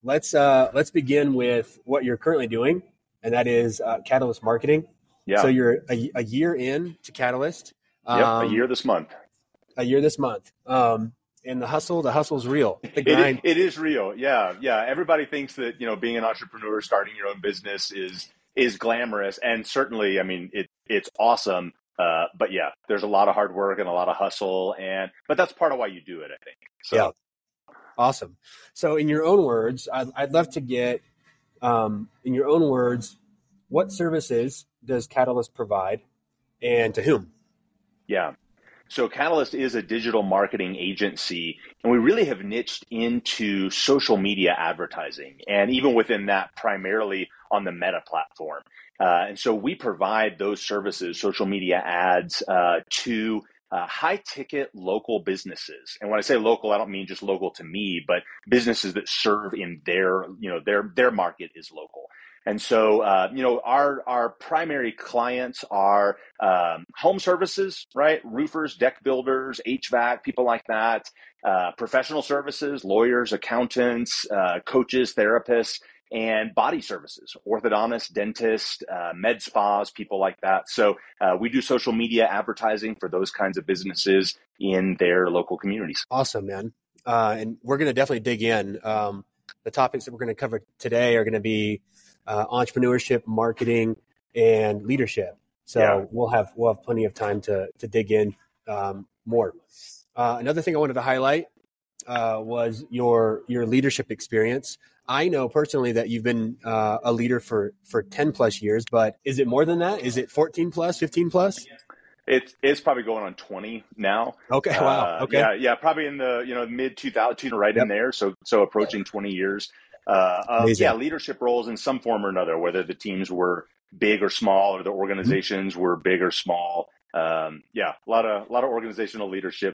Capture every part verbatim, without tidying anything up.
let's uh, let's begin with what you're currently doing, and that is uh, Catalyst Marketing. Yeah. So you're a, a year in to Catalyst. Um, yep, a year this month. A year this month. Um, and the hustle, the hustle's real. The grind. It, it is real. Yeah, yeah. Everybody thinks that, you know, being an entrepreneur, starting your own business is is glamorous, and certainly, I mean, it it's awesome. Uh, but yeah, there's a lot of hard work and a lot of hustle, and but that's part of why you do it, I think. So. Yeah. Awesome. So in your own words, I'd, I'd love to get, um, in your own words, what services does Catalyst provide and to whom? Yeah. So Catalyst is a digital marketing agency, and we really have niched into social media advertising, and even within that, primarily on the Meta platform. Uh, and so we provide those services, social media ads, uh, to Uh, high-ticket local businesses. And when I say local, I don't mean just local to me, but businesses that serve in their, you know, their their market is local. And so, uh, you know, our our primary clients are um, home services, right? Roofers, deck builders, H V A C, people like that. Uh, professional services, lawyers, accountants, uh, coaches, therapists, and body services, orthodontists, dentists, uh, med spas, people like that. So uh, we do social media advertising for those kinds of businesses in their local communities. Awesome, man. Uh, and we're going to definitely dig in. Um, the topics that we're going to cover today are going to be uh, entrepreneurship, marketing, and leadership. So yeah. we'll have we'll have plenty of time to to dig in um, more. Uh, another thing I wanted to highlight uh, was your your leadership experience. I know personally that you've been uh, a leader for, for ten plus years, but is it more than that? Is it fourteen plus, fifteen plus? It's, it's probably going on twenty now. Okay. Wow. Uh, okay. Yeah. Yeah. Probably in the, you know, mid two thousands, right yep. in there. So, so approaching twenty years. Uh, of, yeah. Leadership roles in some form or another, whether the teams were big or small, or the organizations mm-hmm. were big or small. Um, yeah. A lot of, a lot of organizational leadership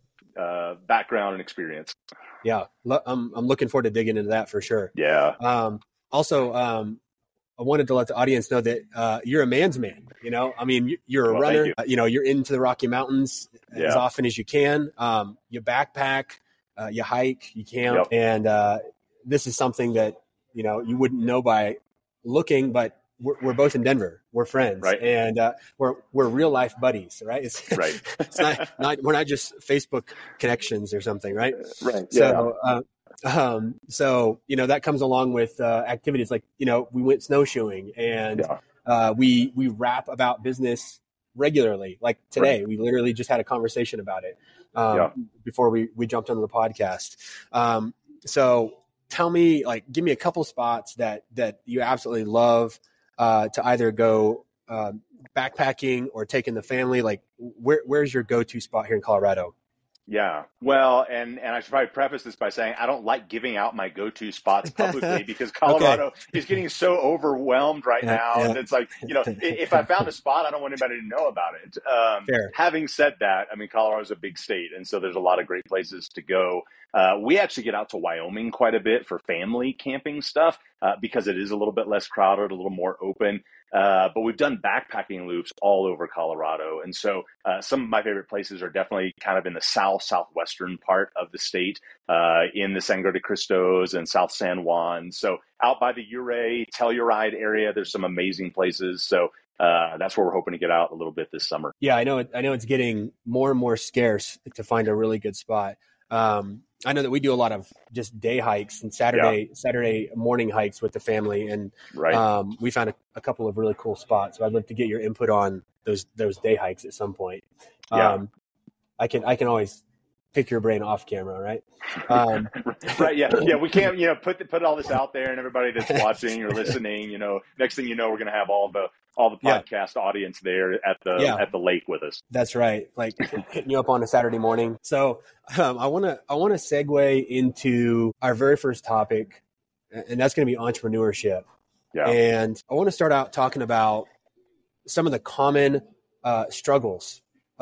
uh, background and experience. Yeah, I'm I'm looking forward to digging into that for sure. Yeah. Um, also, um, I wanted to let the audience know that uh, you're a man's man. You know, I mean, you're a well, runner. You. Uh, you know, you're into the Rocky Mountains yeah. as often as you can. Um, you backpack, uh, you hike, you camp, yep. and uh, this is something that you know you wouldn't know by looking, but we're, we're both in Denver. We're friends, right. and uh, we're we're real life buddies, right? It's, right. it's not, not we're not just Facebook connections or something, right? Right. So, yeah. uh, um, so you know that comes along with uh, activities like you know we went snowshoeing, and yeah. uh, we we rap about business regularly. Like today, right. we literally just had a conversation about it um, yeah. before we we jumped onto the podcast. Um, so tell me, like, give me a couple spots that that you absolutely love. Uh, to either go uh, backpacking or taking the family, like where where's your go-to spot here in Colorado? Yeah, well, and and I should probably preface this by saying I don't like giving out my go-to spots publicly because Colorado okay. is getting so overwhelmed right yeah, now. Yeah. And it's like, you know, if I found a spot, I don't want anybody to know about it. Um, Fair. Having said that, I mean, Colorado is a big state, and so there's a lot of great places to go. Uh, we actually get out to Wyoming quite a bit for family camping stuff uh, because it is a little bit less crowded, a little more open. Uh, but we've done backpacking loops all over Colorado. And so uh, some of my favorite places are definitely kind of in the south, southwestern part of the state, uh, in the Sangre de Cristos and South San Juan. So out by the Ouray, Telluride area, there's some amazing places. So uh, that's where we're hoping to get out a little bit this summer. Yeah, I know. It, I know it's getting more and more scarce to find a really good spot. Um, I know that we do a lot of just day hikes and Saturday yeah. Saturday morning hikes with the family, and right. um, we found a, a couple of really cool spots. So I'd love to get your input on those those day hikes at some point. Yeah. Um, I can I can always pick your brain off camera, right? Um, right. Yeah. Yeah. We can't, you know, put put all this out there, and everybody that's watching or listening, you know, next thing you know, we're going to have all the all the podcast yeah. audience there at the yeah. at the lake with us. That's right. Like hitting you up on a Saturday morning. So um, I want to I want to segue into our very first topic, and that's going to be entrepreneurship. Yeah. And I want to start out talking about some of the common uh, struggles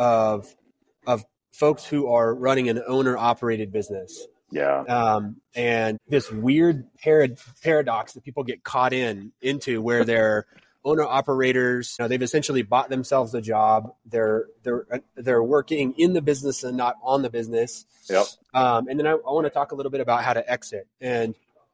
of of folks who are running an owner-operated business. Yeah. Um, and this weird parad- paradox that people get caught in into where they're owner-operators. You know, they've essentially bought themselves a job. They're they're they're working in the business and not on the business. Yep. Um, and then I, I want to talk a little bit about how to exit. And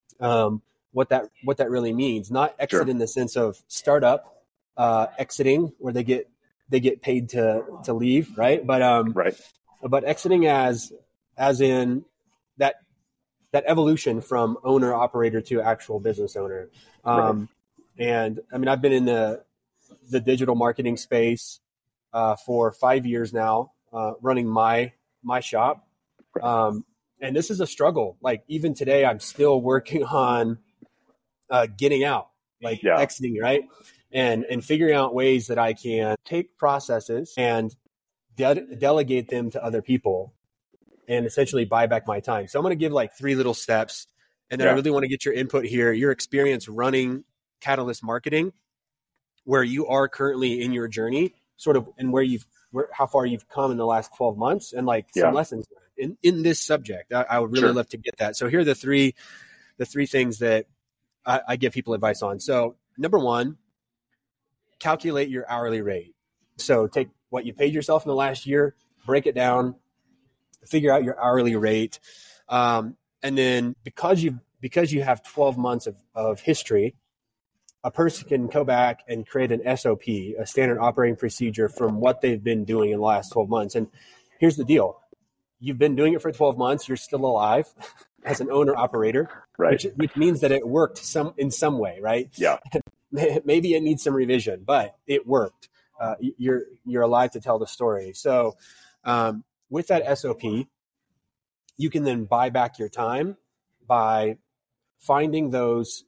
um, what that what that really means. Not exit Sure. in the sense of startup uh, exiting, where they get they get paid to to leave, right? But um, Right. but exiting as as in that that evolution from owner operator to actual business owner. Um, right. And I mean, I've been in the the digital marketing space uh, for five years now, uh, running my my shop. Um, and this is a struggle. Like even today, I'm still working on uh, getting out, like yeah. exiting, right? And and figuring out ways that I can take processes and de- delegate them to other people and essentially buy back my time. So I'm going to give like three little steps. And then yeah. I really want to get your input here, your experience running Catalyst Marketing, where you are currently in your journey, sort of, and where you've, where, how far you've come in the last twelve months, and like some yeah. lessons in, in this subject. I, I would really sure. love to get that. So here are the three, the three things that I, I give people advice on. So number one, calculate your hourly rate. So take what you paid yourself in the last year, break it down, figure out your hourly rate. Um, and then because you because you have twelve months of, of history, a person can go back and create an S O P, a standard operating procedure from what they've been doing in the last twelve months. And here's the deal. You've been doing it for twelve months. You're still alive as an owner operator, right. which, which means that it worked some in some way, right? Yeah. Maybe it needs some revision, but it worked. Uh, you're, you're alive to tell the story. So um, with that S O P, you can then buy back your time by finding those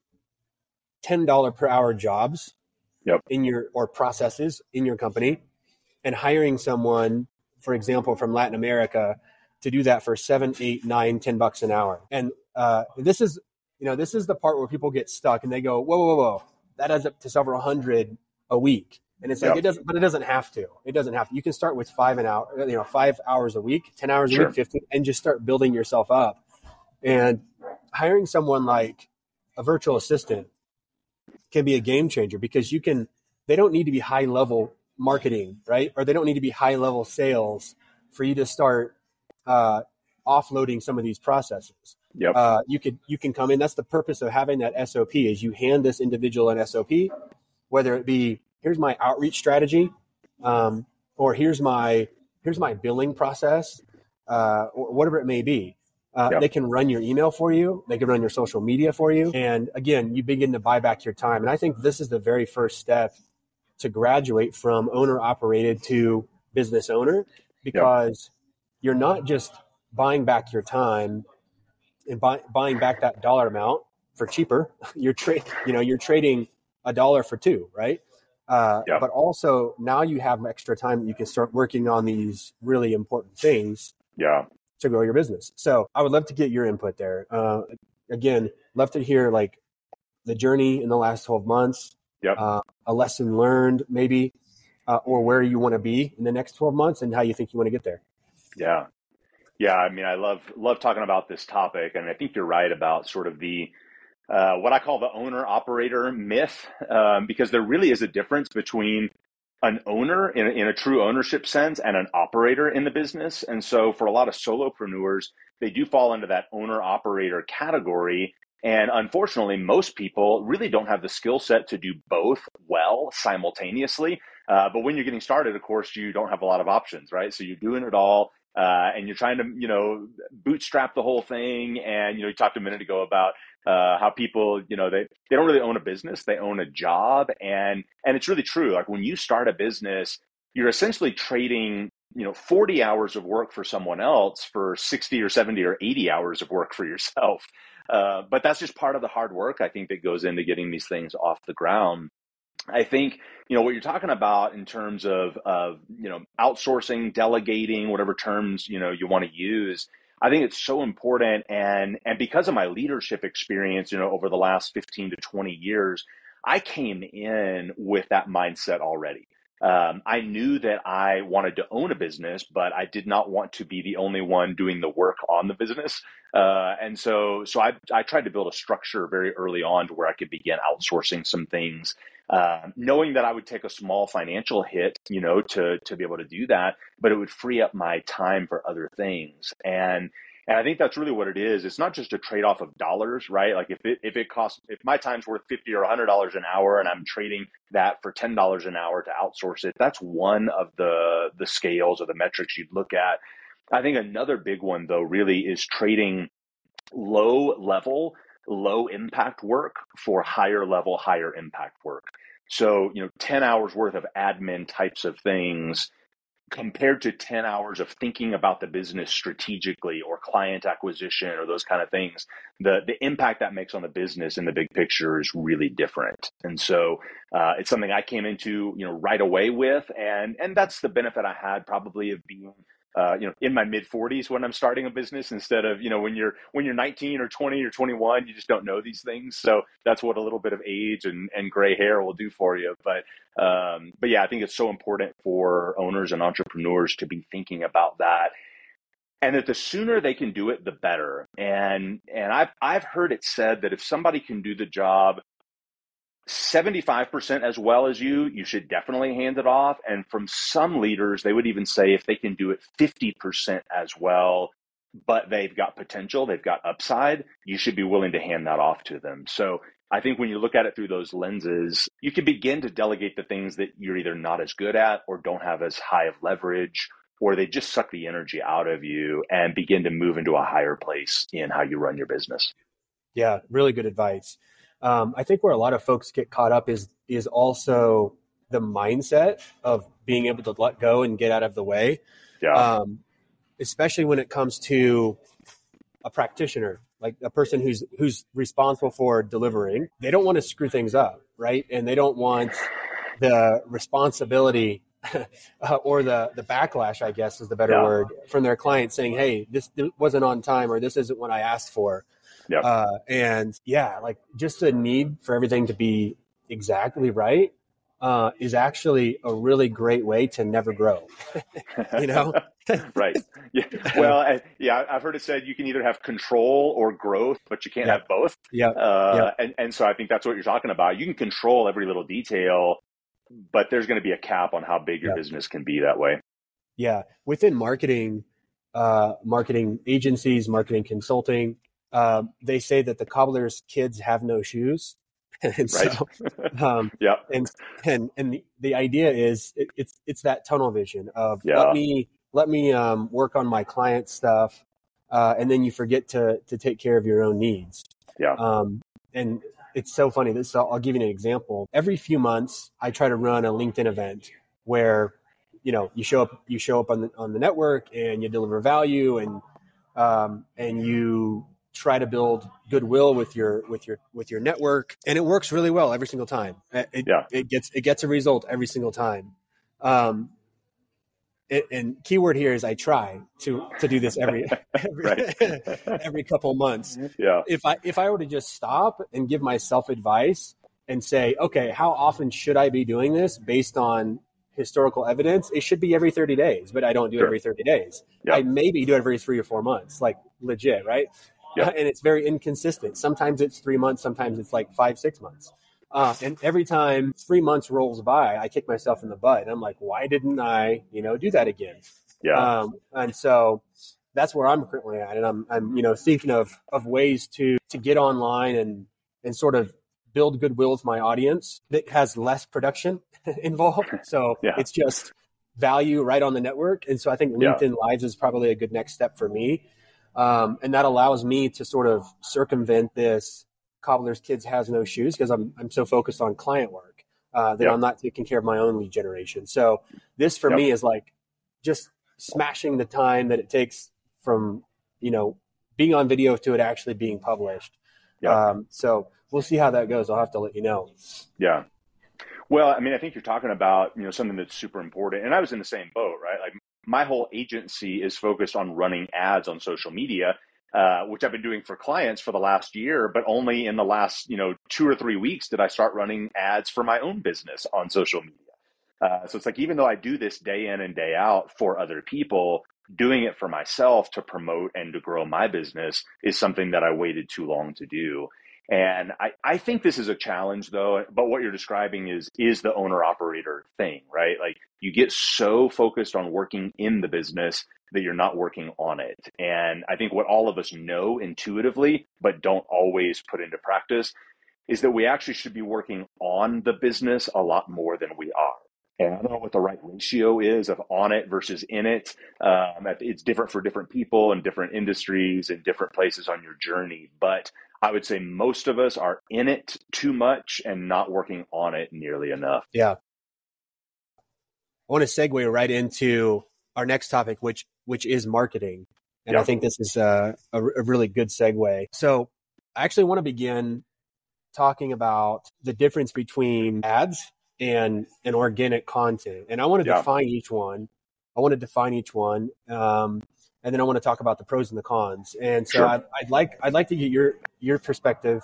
ten dollars per hour jobs yep. in your, or processes in your company, and hiring someone, for example, from Latin America to do that for seven, eight, nine, ten bucks an hour. And uh, this is, you know, this is the part where people get stuck and they go, whoa, whoa, whoa, that adds up to several hundred a week. And it's like, yep. it doesn't, but it doesn't have to. It doesn't have to. You can start with five an hour, you know, five hours a week, ten hours sure. a week, fifteen, and just start building yourself up. And hiring someone like a virtual assistant can be a game changer, because you can, they don't need to be high level marketing, right? Or they don't need to be high level sales for you to start uh, offloading some of these processes. Yep. Uh, you could, you can come in. That's the purpose of having that S O P, is you hand this individual an S O P, whether it be, here's my outreach strategy, um, or here's my, here's my billing process, uh, or whatever it may be. Uh, yep. They can run your email for you. They can run your social media for you. And again, you begin to buy back your time. And I think this is the very first step to graduate from owner operated to business owner, because yep. you're not just buying back your time and buy, buying back that dollar amount for cheaper. You're trade, you know, you're trading a dollar for two, right? Uh, yep. But also now you have extra time that you can start working on these really important things. Yeah. To grow your business. So I would love to get your input there. Uh, again, love to hear like the journey in the last twelve months, yep. uh, a lesson learned maybe, uh, or where you want to be in the next twelve months and how you think you want to get there. Yeah. Yeah. I mean, I love, love talking about this topic. And I think you're right about sort of the, uh, what I call the owner operator myth, um, because there really is a difference between an owner in a, in a true ownership sense and an operator in the business. And so for a lot of solopreneurs, they do fall into that owner operator category. And unfortunately, most people really don't have the skill set to do both well simultaneously. Uh, but when you're getting started, of course, you don't have a lot of options, right? So you're doing it all uh, and you're trying to, you know, bootstrap the whole thing. And, you know, you talked a minute ago about Uh, how people, you know, they, they don't really own a business, they own a job. And, and it's really true. Like when you start a business, you're essentially trading, you know, forty hours of work for someone else for sixty or seventy or eighty hours of work for yourself. Uh, but that's just part of the hard work, I think, that goes into getting these things off the ground. I think, you know, what you're talking about in terms of, of, you know, outsourcing, delegating, whatever terms, you know, you want to use, I think it's so important. And, and because of my leadership experience, you know, over the last fifteen to twenty years, I came in with that mindset already. Um, I knew that I wanted to own a business, but I did not want to be the only one doing the work on the business. Uh, and so, so I, I tried to build a structure very early on to where I could begin outsourcing some things, uh, knowing that I would take a small financial hit, you know, to, to be able to do that, but it would free up my time for other things. And, And I think that's really what it is. It's not just a trade-off of dollars, right? Like if it if it costs if my time's worth fifty or a hundred dollars an hour and I'm trading that for ten dollars an hour to outsource it, that's one of the the scales or the metrics you'd look at. I think another big one though really is trading low level, low impact work for higher level, higher impact work. So, you know, ten hours worth of admin types of things compared to ten hours of thinking about the business strategically or client acquisition or those kind of things, the, the impact that makes on the business in the big picture is really different. And so uh, it's something I came into, you know, right away with. And, and that's the benefit I had probably of being Uh, you know, in my mid forties when I'm starting a business instead of, you know, when you're when you're nineteen or twenty or twenty-one, you just don't know these things. So that's what a little bit of age and, and gray hair will do for you. But um, but yeah, I think it's so important for owners and entrepreneurs to be thinking about that, and that the sooner they can do it, the better. And and I've I've heard it said that if somebody can do the job seventy-five percent as well as you, you should definitely hand it off. And from some leaders, they would even say if they can do it fifty percent as well, but they've got potential, they've got upside, you should be willing to hand that off to them. So I think when you look at it through those lenses, you can begin to delegate the things that you're either not as good at or don't have as high of leverage, or they just suck the energy out of you, and begin to move into a higher place in how you run your business. Yeah, really good advice. Um, I think where a lot of folks get caught up is is also the mindset of being able to let go and get out of the way. Yeah. Um, especially when it comes to a practitioner, like a person who's who's responsible for delivering. They don't want to screw things up, right? And they don't want the responsibility uh, or the the backlash, I guess is the better Yeah. word, from their client saying, "Hey, this wasn't on time," or "This isn't what I asked for." Yep. Uh, and yeah, like just the need for everything to be exactly right uh, is actually a really great way to never grow, you know? Right. Yeah. Well, I, yeah, I've heard it said you can either have control or growth, but you can't Yep. have both. Yeah. Uh, Yep. and, and so I think that's what you're talking about. You can control every little detail, but there's going to be a cap on how big your Yep. business can be that way. Yeah. Within marketing, uh, marketing agencies, marketing consulting, uh, they say that the cobbler's kids have no shoes. And Right. so, um, Yeah. and, and, and the, the idea is it, it's, it's that tunnel vision of Yeah. let me, let me, um, work on my client stuff. Uh, and then you forget to, to take care of your own needs. Yeah. Um, and it's so funny. This, I'll, I'll give you an example. Every few months, I try to run a LinkedIn event where, you know, you show up, you show up on the, on the network and you deliver value, and, um, and you try to build goodwill with your, with your, with your network. And it works really well every single time. It, Yeah. it gets, it gets a result every single time. Um, and, and keyword here is I try to, to do this every, every, every couple months. Yeah. If I, if I were to just stop and give myself advice and say, okay, how often should I be doing this based on historical evidence? It should be every thirty days, but I don't do it Sure. every thirty days. Yeah. I maybe do it every three or four months, like legit, right? Yeah. Uh, and it's very inconsistent. Sometimes it's three months, sometimes it's like five, six months. Uh, and every time three months rolls by, I kick myself in the butt. And I'm like, why didn't I, you know, do that again? Yeah. Um, and so that's where I'm currently at. And I'm, I'm, you know, thinking of, of ways to, to get online and, and sort of build goodwill with my audience that has less production involved. So Yeah. it's just value right on the network. And so I think Yeah. LinkedIn Lives is probably a good next step for me. Um, and that allows me to sort of circumvent this cobbler's kids has no shoes, because I'm, I'm so focused on client work uh, that Yep. I'm not taking care of my own lead generation. So this for Yep. me is like just smashing the time that it takes from, you know, being on video to it actually being published. Yep. Um, so we'll see how that goes. I'll have to let you know. Yeah. Well, I mean, I think you're talking about, you know, something that's super important. And I was in the same boat, right? Like my whole agency is focused on running ads on social media, uh, which I've been doing for clients for the last year, but only in the last, you know, two or three weeks did I start running ads for my own business on social media. Uh, so it's like, even though I do this day in and day out for other people, doing it for myself to promote and to grow my business is something that I waited too long to do. And I, I think this is a challenge though, but what you're describing is, is the owner operator thing, right? Like you get so focused on working in the business that you're not working on it. And I think what all of us know intuitively, but don't always put into practice, is that we actually should be working on the business a lot more than we are. And I don't know what the right ratio is of on it versus in it. Um, it's different for different people and different industries and different places on your journey. But I would say most of us are in it too much and not working on it nearly enough. Yeah. I want to segue right into our next topic, which which is marketing. And yeah. I think this is a, a, a really good segue. So I actually want to begin talking about the difference between ads and and organic content. And I want to yeah. define each one. I want to define each one. Um, and then I want to talk about the pros and the cons. And so sure. I'd, I'd like I'd like to get your your perspective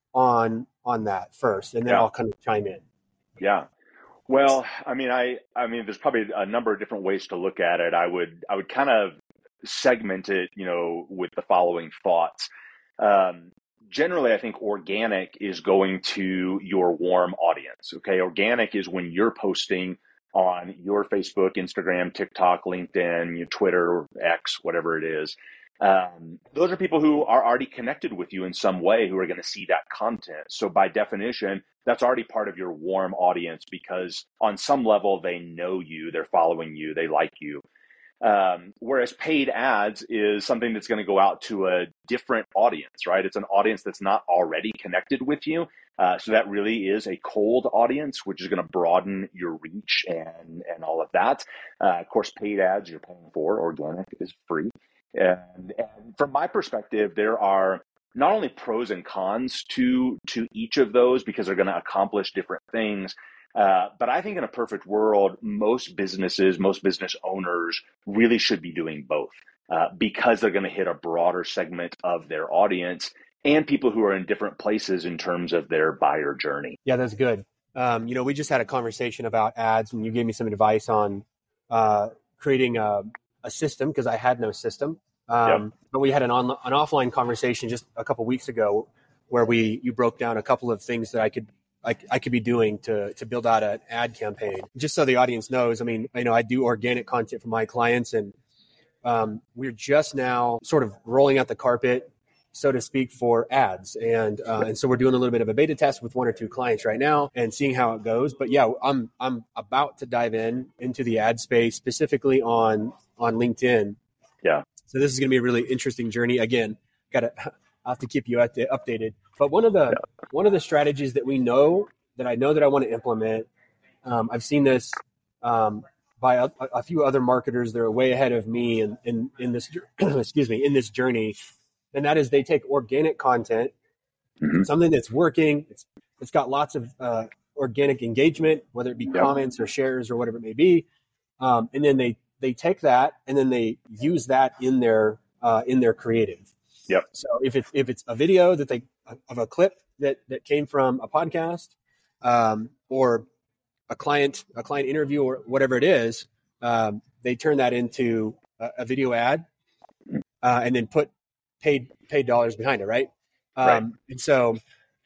on on that first, and then yeah. I'll kind of chime in. Yeah. Well, I mean, I I mean, there's probably a number of different ways to look at it. I would I would kind of segment it, you know, with the following thoughts. Um, Generally, I think organic is going to your warm audience. Okay. Organic is when you're posting on your Facebook, Instagram, TikTok, LinkedIn, your Twitter, X, whatever it is. Um, those are people who are already connected with you in some way, who are going to see that content. So by definition, that's already part of your warm audience because on some level, they know you, they're following you, they like you. Um, whereas paid ads is something that's going to go out to a different audience, right? It's an audience that's not already connected with you. Uh, so that really is a cold audience, which is going to broaden your reach and, and all of that. Uh, of course, paid ads you're paying for, organic is free. And, and from my perspective, there are not only pros and cons to, to each of those because they're going to accomplish different things. Uh, but I think in a perfect world, most businesses, most business owners really should be doing both uh, because they're going to hit a broader segment of their audience and people who are in different places in terms of their buyer journey. Yeah, that's good. Um, you know, we just had a conversation about ads and you gave me some advice on uh, creating a, a system because I had no system. Um, yep. But we had an, on, an offline conversation just a couple weeks ago where we you broke down a couple of things that I could I, I could be doing to to build out an ad campaign. Just so the audience knows, I mean, you know, I do organic content for my clients, and um, we're just now sort of rolling out the carpet, so to speak, for ads. And uh, and so we're doing a little bit of a beta test with one or two clients right now and seeing how it goes. But yeah, I'm I'm about to dive in into the ad space, specifically on on LinkedIn. Yeah. So this is going to be a really interesting journey. Again, got to I'll have to keep you updated. But one of the yeah. one of the strategies that we know that I know that I want to implement, um, I've seen this um, by a, a few other marketers that are way ahead of me in in, in this excuse me in this journey, and that is they take organic content, mm-hmm. something that's working, it's it's got lots of uh, organic engagement, whether it be yeah. comments or shares or whatever it may be, um, and then they they take that and then they use that in their uh, in their creative. Yep. So if it's if it's a video that they of a clip that, that came from a podcast, um, or a client a client interview or whatever it is, um, they turn that into a, a video ad, uh, and then put paid paid dollars behind it, right? Um, right. And so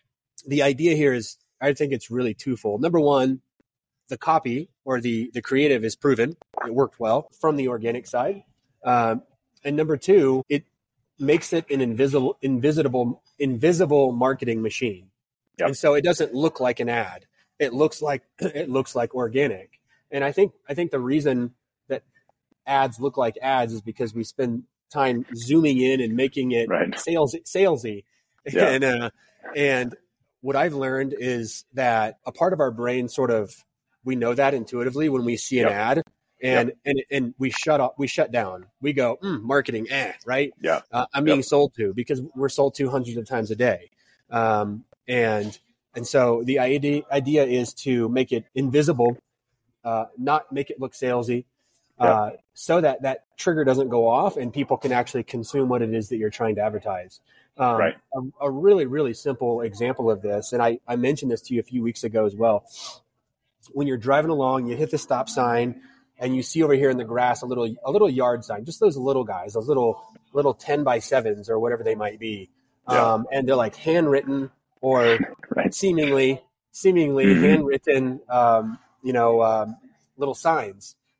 the idea here is, I think it's really twofold. Number one, the copy or the the creative is proven; it worked well from the organic side, um, and number two, it makes it an invisible, invisible, invisible marketing machine. Yep. And so it doesn't look like an ad. It looks like, it looks like organic. And I think, I think the reason that ads look like ads is because we spend time zooming in and making it right. sales, salesy. Yeah. And, uh, and what I've learned is that a part of our brain sort of, we know that intuitively when we see an yep. ad. And, yep. and, and we shut up, we shut down, we go, mm, marketing, eh, right? Yeah. Uh, I'm yep. being sold to because we're sold to hundreds of times a day. Um, and, and so the idea, idea is to make it invisible, uh, not make it look salesy, uh, yep. so that that trigger doesn't go off and people can actually consume what it is that you're trying to advertise. Um, right. a, a really, really simple example of this. And I, I mentioned this to you a few weeks ago as well. When you're driving along, you hit the stop sign, and you see over here in the grass a little a little yard sign, just those little guys, those little little ten by sevens or whatever they might be, yeah. um, and they're like handwritten or right. seemingly seemingly mm-hmm. handwritten, um, you know, um, little signs.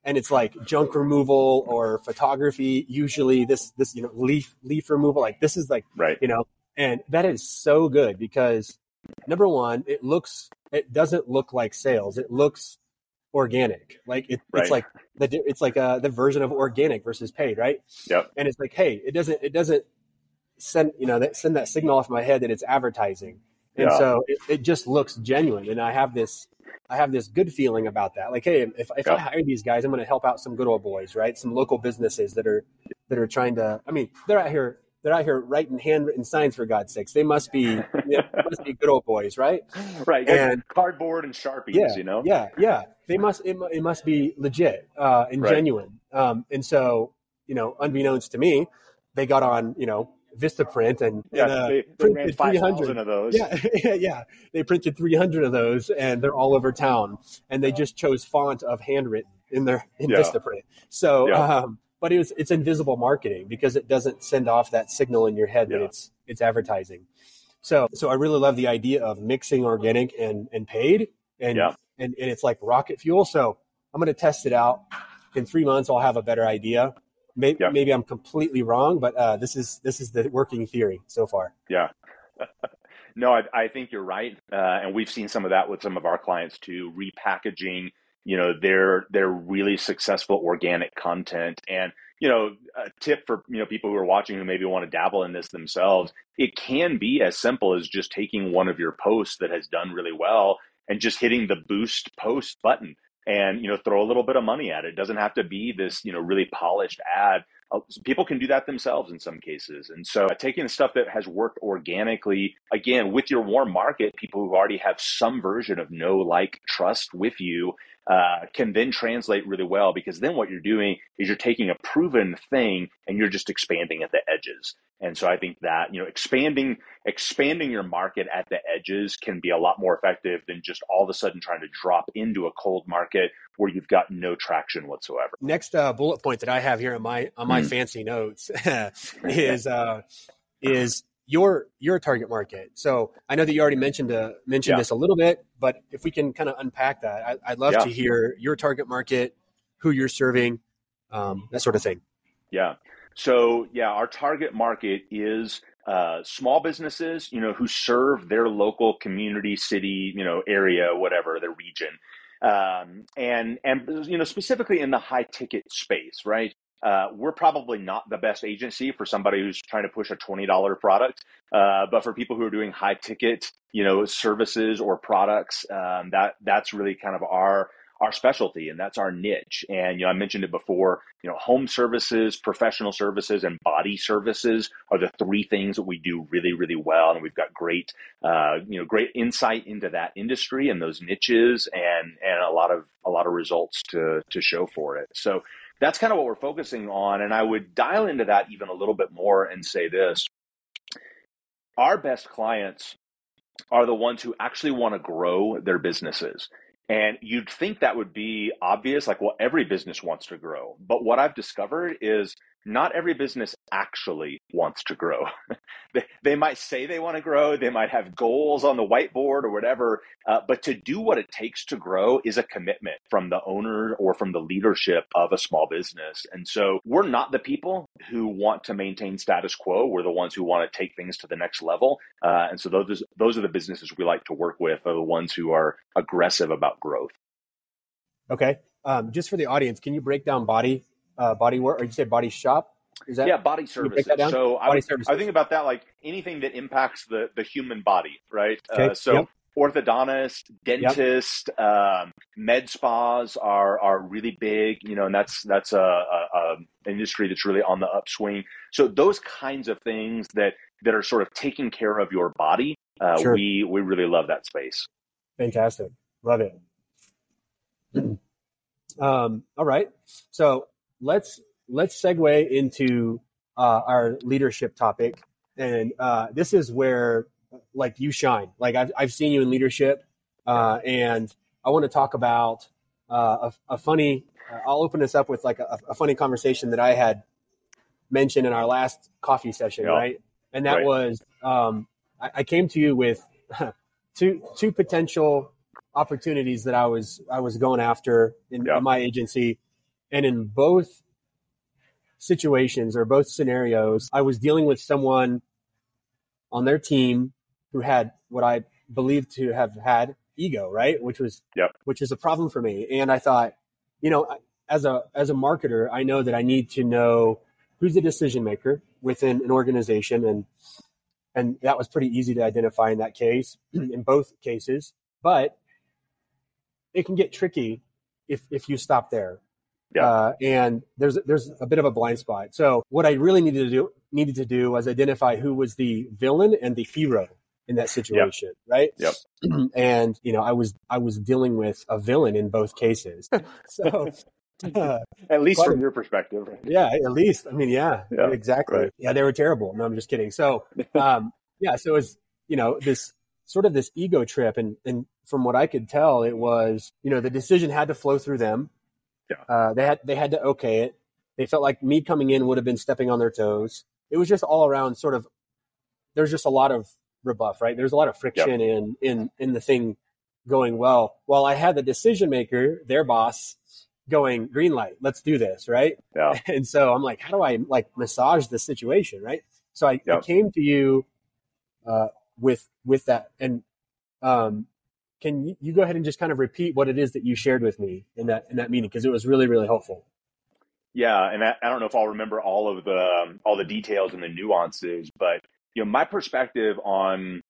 and it's like junk removal or photography. Usually this, this, you know, leaf, leaf removal, like this is like, right. you know, and that is so good because number one, it looks, it doesn't look like sales. It looks organic. Like it, right. it's like the, it's like uh the version of organic versus paid. Right. Yep. And it's like, hey, it doesn't, it doesn't send, you know, that send that signal off my head that it's advertising. And yeah. so it, it just looks genuine. And I have this, I have this good feeling about that. Like, hey, if, if yeah. I hire these guys, I'm going to help out some good old boys, right? Some local businesses that are, that are trying to, I mean, they're out here, they're out here writing handwritten signs for God's sakes. They must be, you know, must be good old boys, right? Right. And cardboard and Sharpies, yeah, you know? Yeah. Yeah. They must, it, it must be legit uh, and right. genuine. Um, and so, you know, unbeknownst to me, they got on, you know, Vistaprint and, yeah, and uh, they, they ran five thousand of those. Yeah, yeah, they printed three hundred of those, and they're all over town. And they just chose font of handwritten in their in yeah. Vistaprint. So, yeah. um, but it was it's invisible marketing because it doesn't send off that signal in your head that yeah. it's it's advertising. So, so I really love the idea of mixing organic and and paid, and yeah. and and it's like rocket fuel. So I'm going to test it out. In three months, I'll have a better idea. Maybe, yep. maybe I'm completely wrong, but uh, this is this is the working theory so far. Yeah. No, I, I think you're right, uh, and we've seen some of that with some of our clients too. Repackaging, you know, their their really successful organic content, and you know, a tip for you know people who are watching who maybe want to dabble in this themselves. It can be as simple as just taking one of your posts that has done really well and just hitting the boost post button. And, you know, throw a little bit of money at it. It doesn't have to be this, you know, really polished ad. Uh, people can do that themselves in some cases. And so uh, taking the stuff that has worked organically, again, with your warm market, people who already have some version of know, like, trust with you uh, can then translate really well, because then what you're doing is you're taking a proven thing and you're just expanding at the edges. And so I think that, you know, expanding expanding your market at the edges can be a lot more effective than just all of a sudden trying to drop into a cold market where you've got no traction whatsoever. Next uh, bullet point that I have here on my on my mm. fancy notes is uh, is your your target market. So I know that you already mentioned uh, mentioned yeah. this a little bit, but if we can kind of unpack that, I, I'd love yeah. to hear your target market, who you're serving, um, that sort of thing. Yeah. So yeah, our target market is uh, small businesses, you know, who serve their local community, city, you know, area, whatever, the region, um, and and you know, specifically in the high ticket space, right? Uh, we're probably not the best agency for somebody who's trying to push a twenty dollars product, uh, but for people who are doing high ticket, you know, services or products, um, that that's really kind of our our specialty, and that's our niche. And, you know, I mentioned it before, you know, home services, professional services, and body services are the three things that we do really, really well. And we've got great, uh, you know, great insight into that industry and those niches, and, and a lot of, a lot of results to, to show for it. So that's kind of what we're focusing on. And I would dial into that even a little bit more and say this: our best clients are the ones who actually want to grow their businesses. And you'd think that would be obvious, like, well, every business wants to grow. But what I've discovered is not every business actually wants to grow. they, they might say they want to grow. They might have goals on the whiteboard or whatever. Uh, but to do what it takes to grow is a commitment from the owner or from the leadership of a small business. And so we're not the people who want to maintain status quo. We're the ones who want to take things to the next level. Uh, and so those, those are the businesses we like to work with, are the ones who are aggressive about growth. Okay. Um, just for the audience, can you break down body Uh, body work, or you say body shop? Is that, yeah, body services. So body I, would, services. I think about that like anything that impacts the, the human body, right? Okay. Uh, so yep. orthodontist, dentist, yep. um, med spas are are really big, you know, and that's that's a, a, a industry that's really on the upswing. So those kinds of things that that are sort of taking care of your body, uh, sure. we we really love that space. Fantastic, love it. um, all right, so. Let's let's segue into uh, our leadership topic, and uh, this is where like you shine. Like I've I've seen you in leadership, uh, and I want to talk about uh, a, a funny. Uh, I'll open this up with like a, a funny conversation that I had mentioned in our last coffee session, yeah. right? And that right. was um, I, I came to you with two two potential opportunities that I was I was going after in, yeah. in my agency. And in both situations or both scenarios, I was dealing with someone on their team who had what I believed to have had ego, right? Which was, yep. which is a problem for me. And I thought, you know, as a, as a marketer, I know that I need to know who's the decision maker within an organization. And, and that was pretty easy to identify in that case, in both cases, but it can get tricky if, if you stop there. Yeah. Uh, and there's, there's a bit of a blind spot. So what I really needed to do, needed to do was identify who was the villain and the hero in that situation. Yep. Right. Yep. And, you know, I was, I was dealing with a villain in both cases. So uh, at least from a, your perspective. Right? Yeah. At least, I mean, yeah, yeah exactly. Right. Yeah. They were terrible. No, I'm just kidding. So, um, yeah, so it was, you know, this sort of this ego trip. And, and from what I could tell, it was, you know, the decision had to flow through them. Yeah. Uh, they had, they had to okay it. They felt like me coming in would have been stepping on their toes. It was just all around sort of, there's just a lot of rebuff, right? There's a lot of friction yep. in, in, in the thing going well. While I had the decision maker, their boss, going green light, let's do this. Right. Yeah. And so I'm like, how do I like massage the situation? Right. So I, yep. I came to you, uh, with, with that. And, um, can you, you go ahead and just kind of repeat what it is that you shared with me in that, in that meeting? Cause it was really, really helpful. Yeah. And I, I don't know if I'll remember all of the, um, all the details and the nuances, but you know, my perspective on,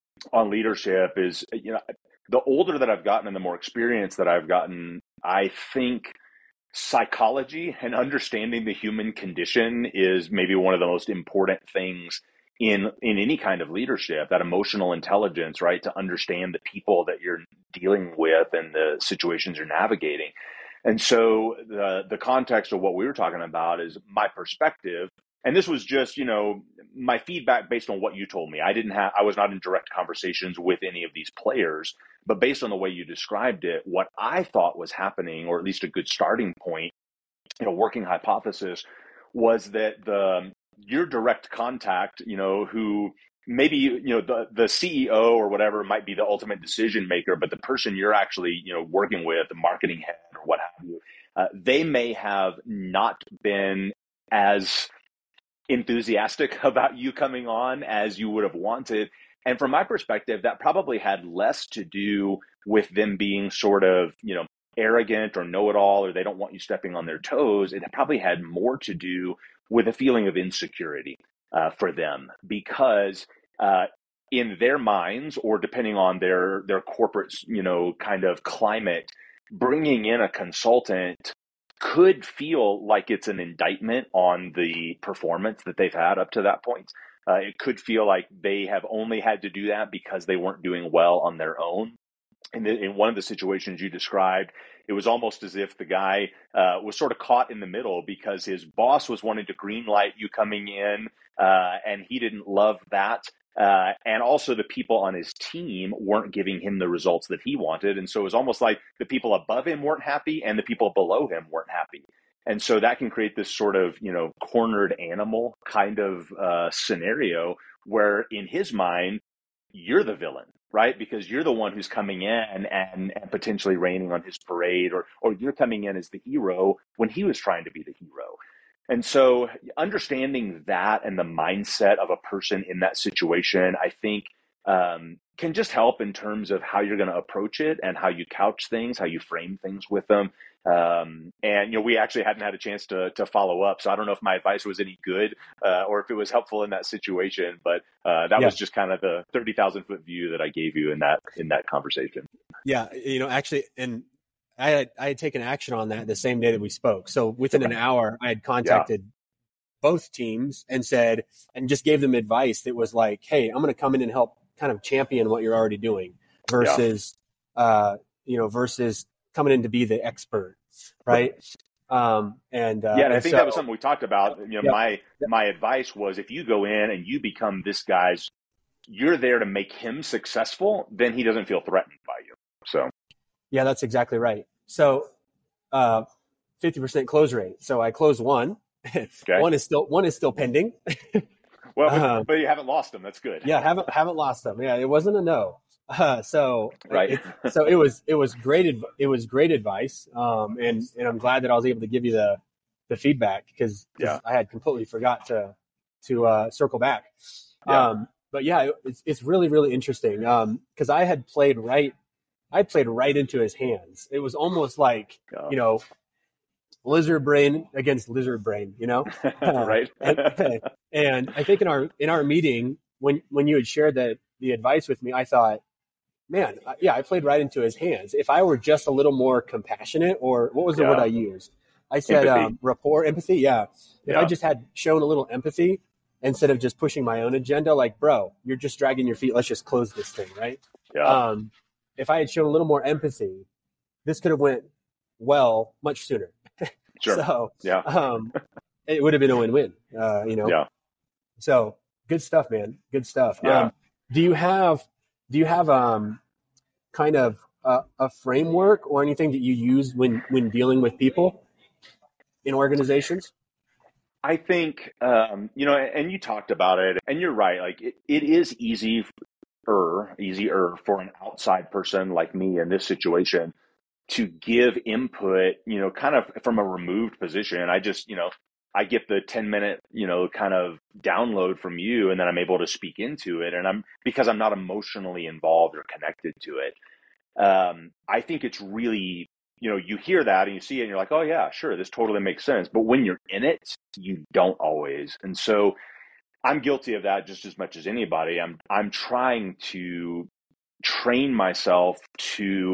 on leadership is, you know, the older that I've gotten and the more experience that I've gotten, I think psychology and understanding the human condition is maybe one of the most important things in, in any kind of leadership, that emotional intelligence, right? To understand the people that you're dealing with and the situations you're navigating. And so the, the context of what we were talking about is my perspective. And this was just, you know, my feedback based on what you told me. I didn't have, I was not in direct conversations with any of these players, but based on the way you described it, what I thought was happening, or at least a good starting point, you know, working hypothesis, was that the, your direct contact, you know, who maybe, you know, the, the C E O or whatever might be the ultimate decision maker, but the person you're actually, you know, working with, the marketing head or what have you, uh, they may have not been as enthusiastic about you coming on as you would have wanted. And from my perspective, that probably had less to do with them being sort of, you know, arrogant or know-it-all, or they don't want you stepping on their toes. It probably had more to do with a feeling of insecurity uh, for them, because uh, in their minds, or depending on their their corporate, you know, kind of climate, bringing in a consultant could feel like it's an indictment on the performance that they've had up to that point. Uh, it could feel like they have only had to do that because they weren't doing well on their own. And in one of the situations you described, it was almost as if the guy uh, was sort of caught in the middle, because his boss was wanting to green light you coming in, uh, and he didn't love that. Uh, and also the people on his team weren't giving him the results that he wanted. And so it was almost like the people above him weren't happy and the people below him weren't happy. And so that can create this sort of, you know, cornered animal kind of uh, scenario where in his mind, you're the villain, right? Because you're the one who's coming in and, and potentially raining on his parade, or, or you're coming in as the hero when he was trying to be the hero. And so understanding that and the mindset of a person in that situation, I think um, can just help in terms of how you're going to approach it and how you couch things, how you frame things with them. Um, and, you know, we actually hadn't had a chance to to follow up. So I don't know if my advice was any good uh, or if it was helpful in that situation. But uh, that yeah. was just kind of the thirty thousand foot view that I gave you in that in that conversation. Yeah. You know, actually, and I had, I had taken action on that the same day that we spoke. So within an hour, I had contacted yeah. both teams and said, and just gave them advice that was like, hey, I'm going to come in and help kind of champion what you're already doing versus, yeah. uh, you know, versus coming in to be the expert. Right. Um, and, uh, yeah, and I and think so, that was something we talked about. You know, yeah. my, yeah. my advice was, if you go in and you become this guy's, you're there to make him successful, then he doesn't feel threatened by you. So. Yeah, that's exactly right. So, uh, fifty percent close rate. So I closed one. Okay. one is still one is still pending. Well, but, um, but you haven't lost them. That's good. Yeah, haven't haven't lost them. Yeah, it wasn't a no. Uh, so Right. it, so it was it was great adv- it was great advice, um, and and I'm glad that I was able to give you the the feedback because Yeah. I had completely forgot to to uh, circle back. Yeah. Um, but yeah, it, it's it's really really interesting because I had played right I played right into his hands. It was almost like Yeah. you know lizard brain against lizard brain, you know. Right. and, and I think in our in our meeting when when you had shared that the advice with me, I thought, man, yeah, I played right into his hands. If I were just a little more compassionate, or what was the Yeah. word I used? I said um, rapport, empathy. Yeah. If Yeah. I just had shown a little empathy instead of just pushing my own agenda, like, bro, you're just dragging your feet. Let's just close this thing, right? Yeah. Um, if I had shown a little more empathy, this could have went well much sooner. Sure. So Yeah. um, it would have been a win-win, uh, you know? Yeah. So good stuff, man. Good stuff. Yeah. Um, do you have, do you have, um, kind of a, a framework or anything that you use when, when dealing with people in organizations? I think, um, you know, and you talked about it, and you're right. Like it, it is easy, er, easier for an outside person like me in this situation to give input, you know, kind of from a removed position. I just, you know, I get the ten minute, you know, kind of download from you, and then I'm able to speak into it. And I'm, because I'm not emotionally involved or connected to it. Um, I think it's really, you know, you hear that and you see it and you're like, oh yeah, sure, this totally makes sense. But when you're in it, you don't always. And so I'm guilty of that just as much as anybody. I'm, I'm trying to train myself to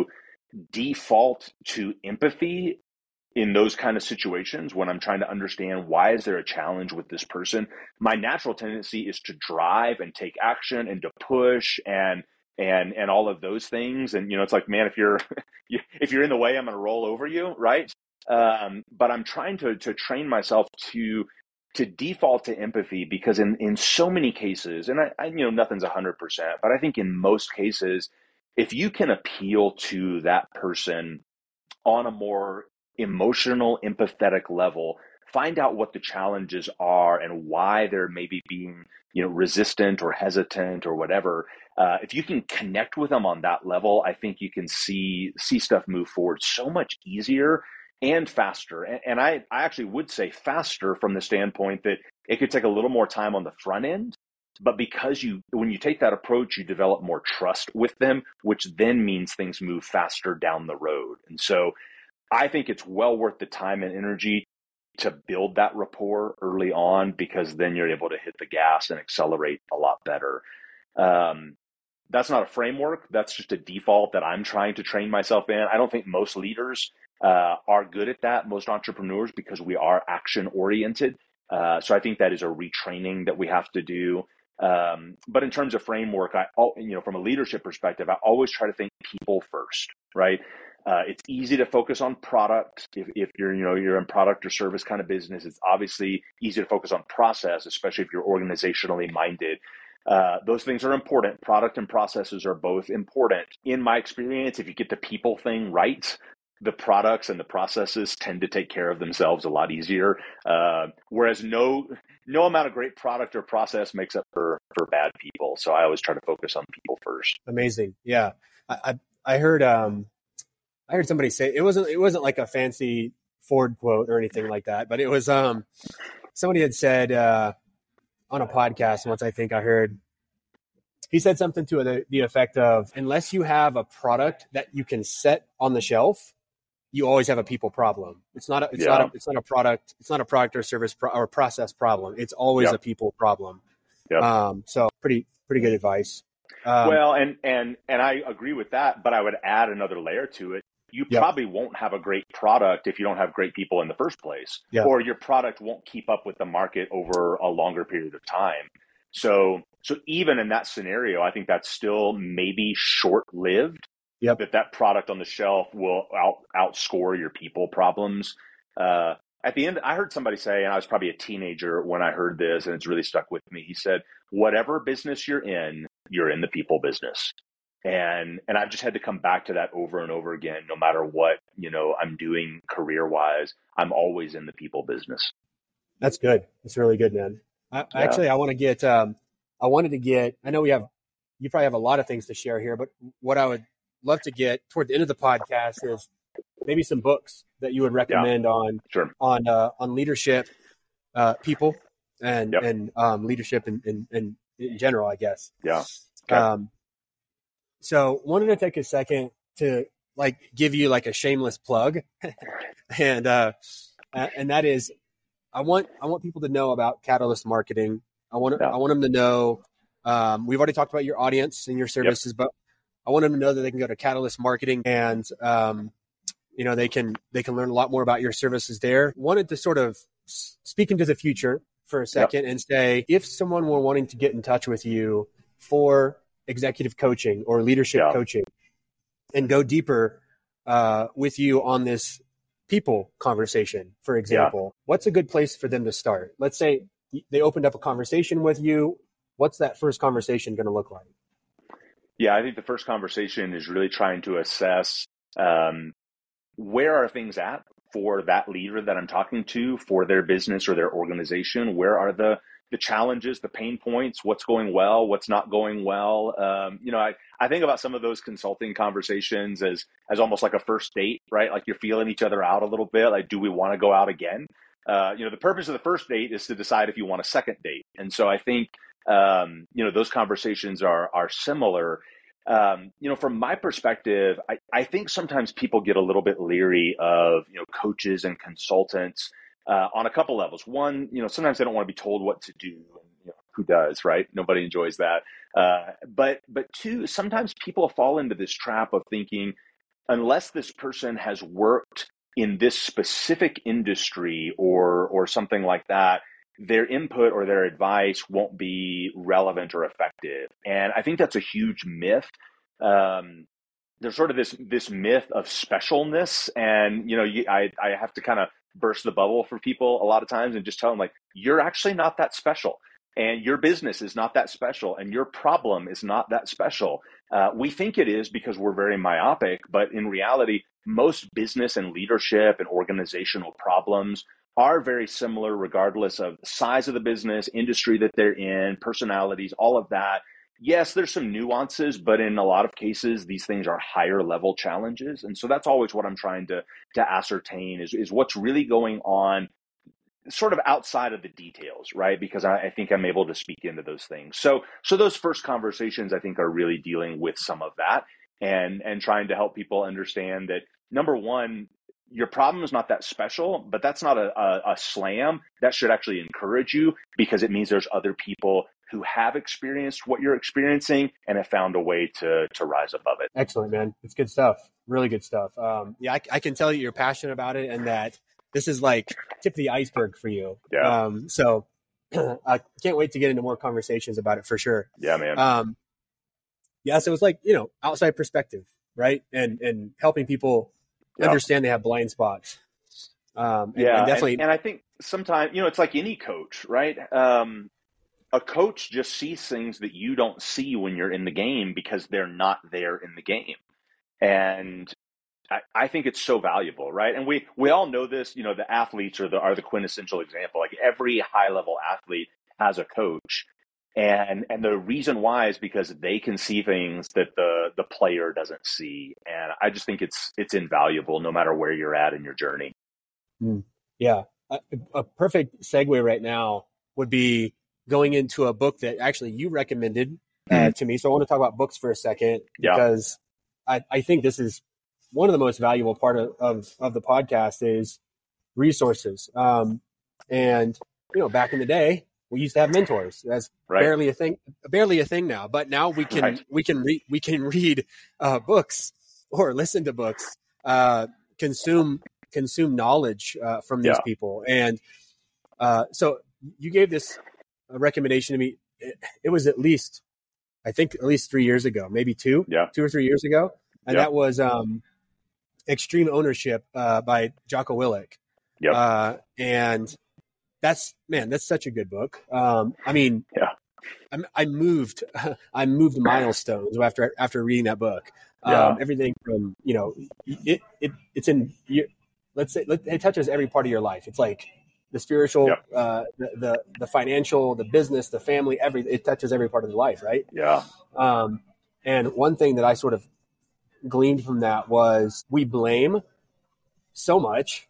default to empathy in those kind of situations when I'm trying to understand why is there a challenge with this person. My natural tendency is to drive and take action and to push and and and all of those things. And you know, it's like, man, if you're if you're in the way, I'm going to roll over you, right? Um, but I'm trying to to train myself to to default to empathy because in in so many cases, and I, I you know nothing's a hundred percent, but I think in most cases, if you can appeal to that person on a more emotional, empathetic level, find out what the challenges are and why they're maybe being, you know, resistant or hesitant or whatever. Uh, if you can connect with them on that level, I think you can see see stuff move forward so much easier and faster. And, and I, I actually would say faster from the standpoint that it could take a little more time on the front end. But because you, when you take that approach, you develop more trust with them, which then means things move faster down the road. And so I think it's well worth the time and energy to build that rapport early on, because then you're able to hit the gas and accelerate a lot better. Um, that's not a framework. That's just a default that I'm trying to train myself in. I don't think most leaders uh, are good at that, most entrepreneurs, because we are action oriented. Uh, so I think that is a retraining that we have to do. Um, but in terms of framework, I, you know, from a leadership perspective, I always try to think people first, right? Uh, it's easy to focus on product. If, if you're, you know, you're in product or service kind of business, it's obviously easy to focus on process, especially if you're organizationally minded. Uh, those things are important. Product and processes are both important. In my experience, if you get the people thing right, the products and the processes tend to take care of themselves a lot easier. Uh, whereas no no amount of great product or process makes up for, for bad people. So I always try to focus on people first. Amazing. Yeah. I, I, I heard, um, I heard somebody say it wasn't, it wasn't like a fancy Ford quote or anything like that, but it was, um, somebody had said, uh, on a podcast once, I think I heard, he said something to the, the effect of, unless you have a product that you can set on the shelf, you always have a people problem. It's not a, it's yeah. not a, it's not a product. It's not a product or service pro- or process problem. It's always yep. a people problem. Yep. Um, so pretty, pretty good advice. Um, well, and, and, and I agree with that, but I would add another layer to it. You yep. probably won't have a great product if you don't have great people in the first place, yep. or your product won't keep up with the market over a longer period of time. So, so even in that scenario, I think that's still maybe short-lived. Yep. That that product on the shelf will out outscore your people problems. Uh, at the end, I heard somebody say, and I was probably a teenager when I heard this, and it's really stuck with me. He said, "Whatever business you're in, you're in the people business." And and I've just had to come back to that over and over again. No matter what, you know, I'm doing career wise, I'm always in the people business. That's good. That's really good, man. I, yeah. Actually, I want to get. Um, I wanted to get. I know we have you probably have a lot of things to share here, but what I would love to get toward the end of the podcast is maybe some books that you would recommend yeah. on, sure. on, uh, on leadership, uh, people and, yep. and, um, leadership in, in, in, in general, I guess. Yeah. Okay. Um, so wanted to take a second to like give you like a shameless plug and, uh, and that is, I want, I want people to know about Catalyst Marketing. I want, yeah. I want them to know, um, we've already talked about your audience and your services, yep. but I want them to know that they can go to Catalyst Marketing and, um, you know, they can, they can learn a lot more about your services there. Wanted to sort of speak into the future for a second yep. and say, if someone were wanting to get in touch with you for executive coaching or leadership yep. coaching and go deeper, uh, with you on this people conversation, for example, yeah. what's a good place for them to start? Let's say they opened up a conversation with you. What's that first conversation going to look like? Yeah, I think the first conversation is really trying to assess um, where are things at for that leader that I'm talking to, for their business or their organization. Where are the the challenges, the pain points, what's going well, what's not going well. Um, you know, I, I think about some of those consulting conversations as, as almost like a first date, right? Like you're feeling each other out a little bit. Like, do we want to go out again? Uh, you know, the purpose of the first date is to decide if you want a second date. And so I think, um, you know, those conversations are, are similar. Um, you know, from my perspective, I, I think sometimes people get a little bit leery of, you know, coaches and consultants, Uh, on a couple levels. One, you know, sometimes they don't want to be told what to do. And, you know, who does, right? Nobody enjoys that. Uh, but, but two, sometimes people fall into this trap of thinking, unless this person has worked in this specific industry or, or something like that, their input or their advice won't be relevant or effective. And I think that's a huge myth. Um, there's sort of this, this myth of specialness. And, you know, you, I, I have to kind of burst the bubble for people a lot of times and just tell them, like, you're actually not that special and your business is not that special and your problem is not that special. Uh, we think it is because we're very myopic, but in reality, most business and leadership and organizational problems are very similar regardless of the size of the business, industry that they're in, personalities, all of that. Yes, there's some nuances, but in a lot of cases, these things are higher level challenges. And so that's always what I'm trying to, to ascertain is, is what's really going on sort of outside of the details, right? Because I, I think I'm able to speak into those things. So, so those first conversations, I think, are really dealing with some of that and, and trying to help people understand that, number one, your problem is not that special, but that's not a, a, a slam. That should actually encourage you because it means there's other people who have experienced what you're experiencing and have found a way to to rise above it. Excellent, man. It's good stuff. Really good stuff. Um, yeah, I, I can tell you you're passionate about it and that this is like tip of the iceberg for you. Yeah. Um, so I can't wait to get into more conversations about it for sure. Yeah, man. Um, yeah, so it's like, you know, outside perspective, right? And and helping people yeah. understand they have blind spots. Um, and, yeah, and definitely. And, and I think sometimes, you know, it's like any coach, right? Um, a coach just sees things that you don't see when you're in the game because they're not there in the game. And I, I think it's so valuable, right? And we, we all know this, you know, the athletes are the, are the quintessential example. Like every high level athlete has a coach. And, and the reason why is because they can see things that the, the player doesn't see. And I just think it's, it's invaluable no matter where you're at in your journey. Mm, yeah. A, a perfect segue right now would be going into a book that actually you recommended uh, mm-hmm. to me. So I want to talk about books for a second because yeah. I, I think this is one of the most valuable part of, of, of the podcast is resources. Um, and, you know, back in the day, we used to have mentors. That's right. barely a thing, barely a thing now, but now we can, right. we can read, we can read uh, books or listen to books, uh, consume, consume knowledge uh, from these yeah. people. And uh, so you gave this a recommendation to me. It, it was at least, I think at least three years ago, maybe two, yeah. two or three years ago. And yeah. that was um, Extreme Ownership uh, by Jocko Willink. Yep. Uh, and that's, man, that's such a good book. Um, I mean, yeah. I, I moved, I moved milestones after, after reading that book. Yeah. Um, everything from, you know, it, it, it's in, let's say, it touches every part of your life. It's like the spiritual, Yep. uh, the, the the financial, the business, the family, every it touches every part of the life, right? Yeah. Um, and one thing that I sort of gleaned from that was we blame so much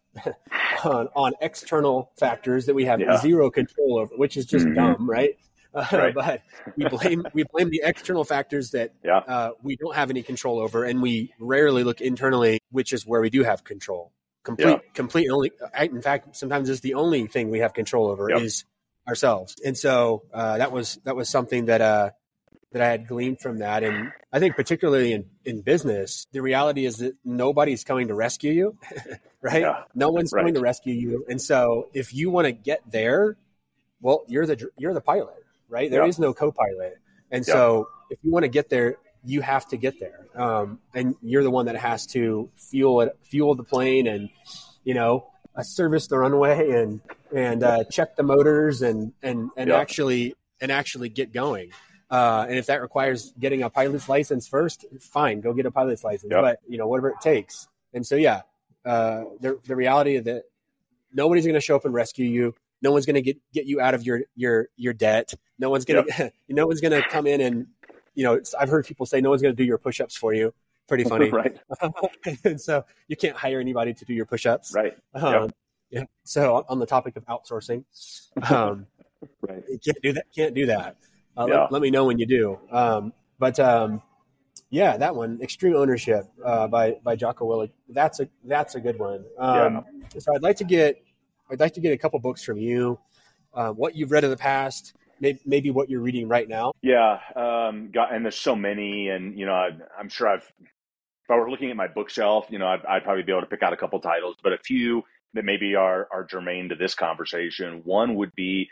on, on external factors that we have Yeah. zero control over, which is just Mhm. dumb, right? Uh, Right. but we blame we blame the external factors that Yeah. uh, we don't have any control over, and we rarely look internally, which is where we do have control. Complete, Yeah. complete. Only, in fact, sometimes it's the only thing we have control over Yep. is ourselves. And so uh, that was that was something that uh, that I had gleaned from that. And I think particularly in, in business, the reality is that nobody's coming to rescue you, right? Yeah. No one's Right. going to rescue you. And so if you want to get there, well, you're the you're the pilot, right? There Yeah. is no co-pilot. And Yeah. so if you want to get there, you have to get there. Um, and you're the one that has to fuel it, fuel the plane and, you know, uh, service the runway and, and uh, check the motors and, and, and Yeah. actually, and actually get going. Uh, and if that requires getting a pilot's license first, fine, go get a pilot's license, Yep. but you know, whatever it takes. And so, yeah, uh, the, the reality of that, nobody's going to show up and rescue you. No one's going to get, get you out of your, your, your debt. No one's going to, Yep. no one's going to come in and, you know, it's, I've heard people say no one's going to do your push-ups for you. Pretty funny. Right. And so you can't hire anybody to do your push-ups. Right. Um, Yep. yeah. So on the topic of outsourcing, um, Right. you can't do that. Can't do that. Uh, Yeah. let, let me know when you do. Um, but um, yeah, that one, Extreme Ownership uh, by by Jocko Willink. That's a that's a good one. Um, So I'd like to get I'd like to get a couple books from you. Uh, what you've read in the past, maybe, maybe what you're reading right now. Yeah. Um, got, and there's so many, and, you know, I, I'm sure I've, if I were looking at my bookshelf, you know, I'd, I'd probably be able to pick out a couple titles, but a few that maybe are, are germane to this conversation. One would be,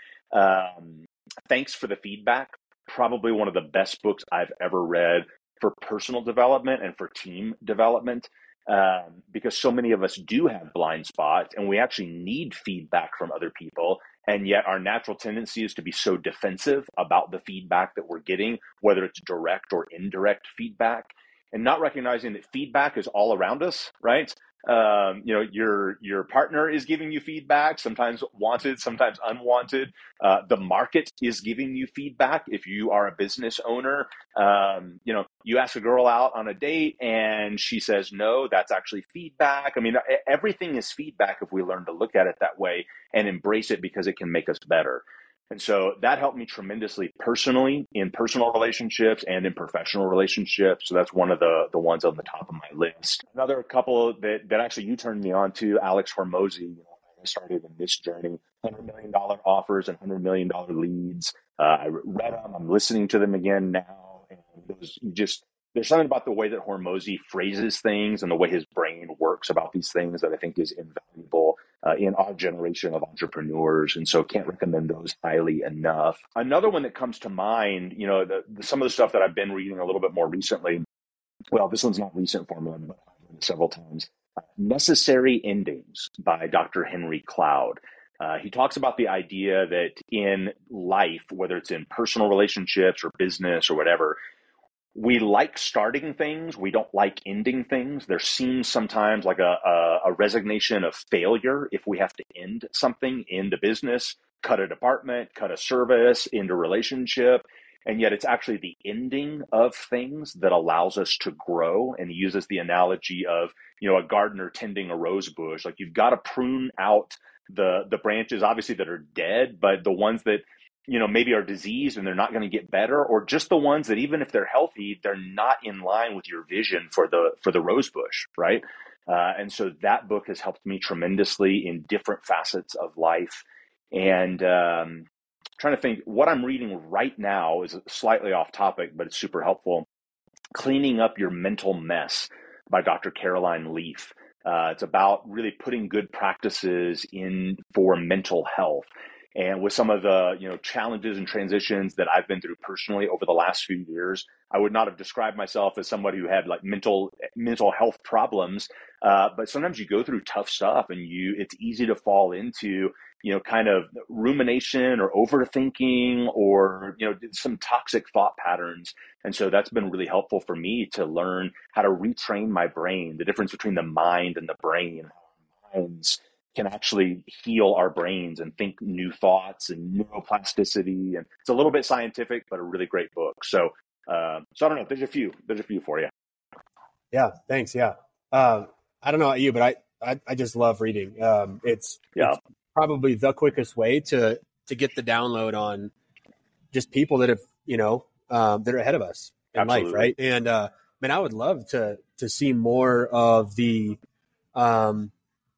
um, Thanks for the Feedback. Probably one of the best books I've ever read for personal development and for team development. Um, because so many of us do have blind spots and we actually need feedback from other people. And yet our natural tendency is to be so defensive about the feedback that we're getting, whether it's direct or indirect feedback, and not recognizing that feedback is all around us, right? Um, you know, your your partner is giving you feedback, sometimes wanted, sometimes unwanted. Uh, the market is giving you feedback. If you are a business owner, um, you know, you ask a girl out on a date and she says no, that's actually feedback. I mean, everything is feedback if we learn to look at it that way and embrace it because it can make us better. And so that helped me tremendously personally in personal relationships and in professional relationships. So that's one of the, the ones on the top of my list. Another couple that, that actually you turned me on to, Alex Hormozi. You know, I started in this journey, one hundred million dollars offers and one hundred million dollars leads. Uh, I read them. I'm listening to them again now. And those just, there's something about the way that Hormozi phrases things and the way his brain works about these things that I think is invaluable uh, in our generation of entrepreneurs. And so can't recommend those highly enough. Another one that comes to mind, you know, the, the, some of the stuff that I've been reading a little bit more recently. Well, this one's not recent for me, but I've read it several times. Uh, Necessary Endings by Doctor Henry Cloud. Uh, he talks about the idea that in life, whether it's in personal relationships or business or whatever, we like starting things. We don't like ending things. There seems sometimes like a, a, a resignation of failure if we have to end something, end a business, cut a department, cut a service, end a relationship. And yet it's actually the ending of things that allows us to grow. And he uses the analogy of, you know, a gardener tending a rose bush. Like you've got to prune out the the branches, obviously, that are dead, but the ones that, you know, maybe are diseased and they're not going to get better, or just the ones that even if they're healthy, they're not in line with your vision for the for the rose bush, right? Uh, and so that book has helped me tremendously in different facets of life. And um, trying to think, what I'm reading right now is slightly off topic, but it's super helpful. Cleaning Up Your Mental Mess by Doctor Caroline Leaf. Uh, it's about really putting good practices in for mental health. And with some of the, you know, challenges and transitions that I've been through personally over the last few years, I would not have described myself as somebody who had like mental mental health problems. Uh, but sometimes you go through tough stuff, and you it's easy to fall into, you know, kind of rumination or overthinking or, you know, some toxic thought patterns. And so that's been really helpful for me to learn how to retrain my brain, the difference between the mind and the brain, and how our minds can actually heal our brains and think new thoughts and neuroplasticity. And it's a little bit scientific, but a really great book. So, uh, so I don't know. There's a few. There's a few for you. Yeah. Thanks. Yeah. Um, I don't know about you, but I, I, I just love reading. Um, it's, yeah. it's probably the quickest way to, to get the download on just people that have, you know, um, that are ahead of us in Absolutely. life. Right. And, uh, man, I would love to, to see more of the, um,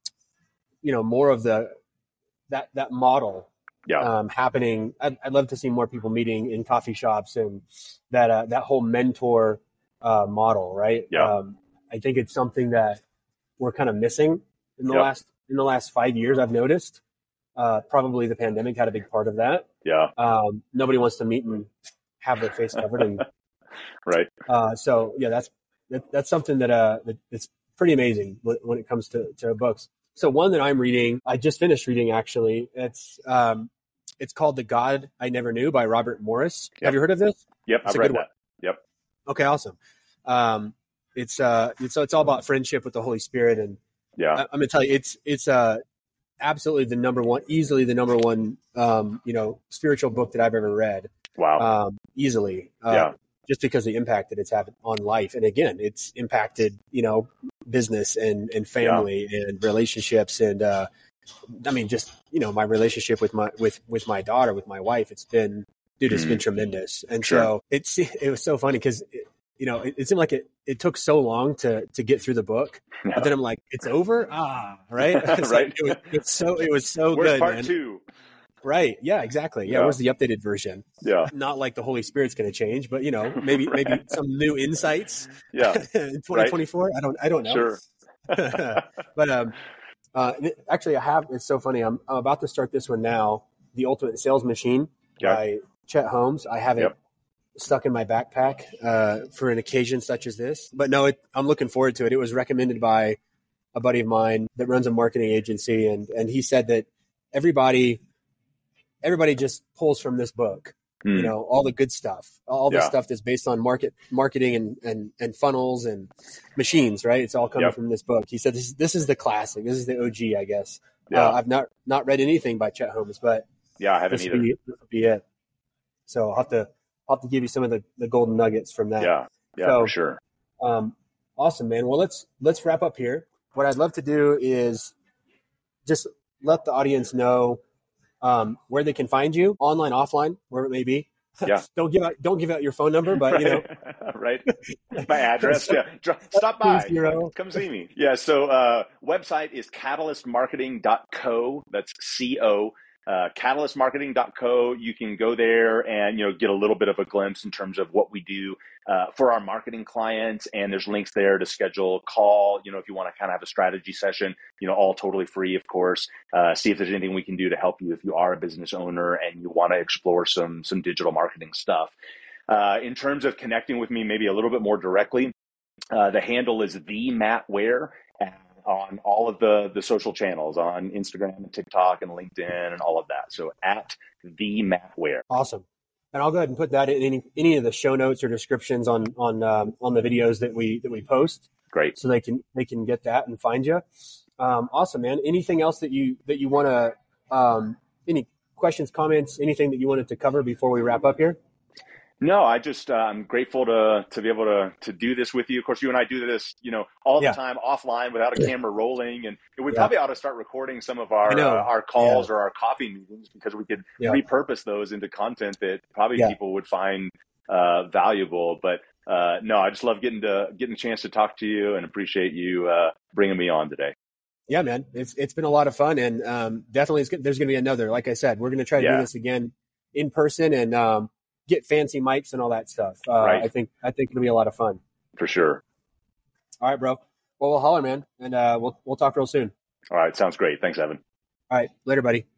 you know, more of the, that, that model, yeah. um, happening. I'd, I'd love to see more people meeting in coffee shops and that, uh, that whole mentor, uh, model. Right. Yeah. Um, I think it's something that we're kind of missing in the yep. last, in the last five years, I've noticed. Uh, probably the pandemic had a big part of that. Yeah. Um, nobody wants to meet and have their face covered. And right. Uh, so yeah, that's, that, that's something that, uh, that, that's pretty amazing when, when it comes to, to books. So one that I'm reading, I just finished reading actually. It's, um, it's called The God I Never Knew by Robert Morris. Yep. Have you heard of this? Yep. It's I've read that. One. Yep. Okay. Awesome. Um, it's, uh, it's, so it's all about friendship with the Holy Spirit. And yeah, I, I'm going to tell you, it's, it's, uh, absolutely the number one, easily the number one, um, you know, spiritual book that I've ever read. Wow. Um, easily. Uh, yeah. Just because of the impact that it's had on life. And again, it's impacted, you know, business and, and family yeah. and relationships. And, uh, I mean, just, you know, my relationship with my, with, with my daughter, with my wife, it's been, dude, it's mm-hmm. been tremendous. And sure. so it's, it was so funny because, you know, it, it seemed like it, it took so long to, to get through the book, yeah. but then I'm like, it's over. Ah, right. right. Like, it, was, it was so, it was so Where's good. Part man. two. Right. Yeah, exactly. Yeah, yeah. Where's the updated version? Yeah. Not like the Holy Spirit's going to change, but you know, maybe right. maybe some new insights. Yeah. in twenty twenty-four. Right. I don't I don't know. Sure. but um, uh, actually, I have. It's so funny. I'm, I'm about to start this one now. The Ultimate Sales Machine yeah. by Chet Holmes. I have it yep. stuck in my backpack uh, for an occasion such as this. But no, it, I'm looking forward to it. It was recommended by a buddy of mine that runs a marketing agency, and and he said that everybody. Everybody just pulls from this book, mm. you know, all the good stuff, all the yeah. stuff that's based on market marketing and, and, and funnels and machines, right? It's all coming yep. from this book. He said, this, this is the classic. This is the O G, I guess. Yeah. Uh, I've not, not read anything by Chet Holmes, but yeah, I haven't this either. Will be, this will be it. So I'll have to, I'll have to give you some of the, the golden nuggets from that. Yeah. Yeah, so, for sure. Um, awesome, man. Well, let's, let's wrap up here. What I'd love to do is just let the audience know Um, where they can find you, online, offline, wherever it may be. Yeah. don't give out, don't give out your phone number, but right. you know, right. My address. Yeah. Stop by. Zero. Come see me. Yeah. So, uh, website is catalyst marketing dot co. That's C O. Uh, catalyst marketing dot co. You can go there and, you know, get a little bit of a glimpse in terms of what we do uh, for our marketing clients. And there's links there to schedule a call, you know, if you want to kind of have a strategy session, you know, all totally free, of course. Uh, see if there's anything we can do to help you if you are a business owner and you want to explore some, some digital marketing stuff. Uh, in terms of connecting with me, maybe a little bit more directly, uh, the handle is the Matt Ware. On all of the, the social channels, on Instagram and TikTok and LinkedIn and all of that. So at the Matt Ware. Awesome. And I'll go ahead and put that in any, any of the show notes or descriptions on, on, um, on the videos that we, that we post. Great. So they can, they can get that and find you. Um, awesome, man. Anything else that you, that you want to, um, any questions, comments, anything that you wanted to cover before we wrap up here? No, I just, uh, I'm grateful to, to be able to, to do this with you. Of course, you and I do this, you know, all yeah. the time offline without a camera rolling. And we yeah. probably ought to start recording some of our, uh, our calls yeah. or our coffee meetings because we could yeah. repurpose those into content that probably yeah. people would find, uh, valuable. But, uh, no, I just love getting to, getting a chance to talk to you and appreciate you, uh, bringing me on today. Yeah, man, it's, it's been a lot of fun and, um, definitely it's, there's going to be another, like I said, we're going to try to yeah. do this again in person and, um, get fancy mics and all that stuff. Uh, right. I think, I think it'll be a lot of fun. For sure. All right, bro. Well, we'll holler, man. And, uh, we'll, we'll talk real soon. All right. Sounds great. Thanks, Evan. All right. Later, buddy.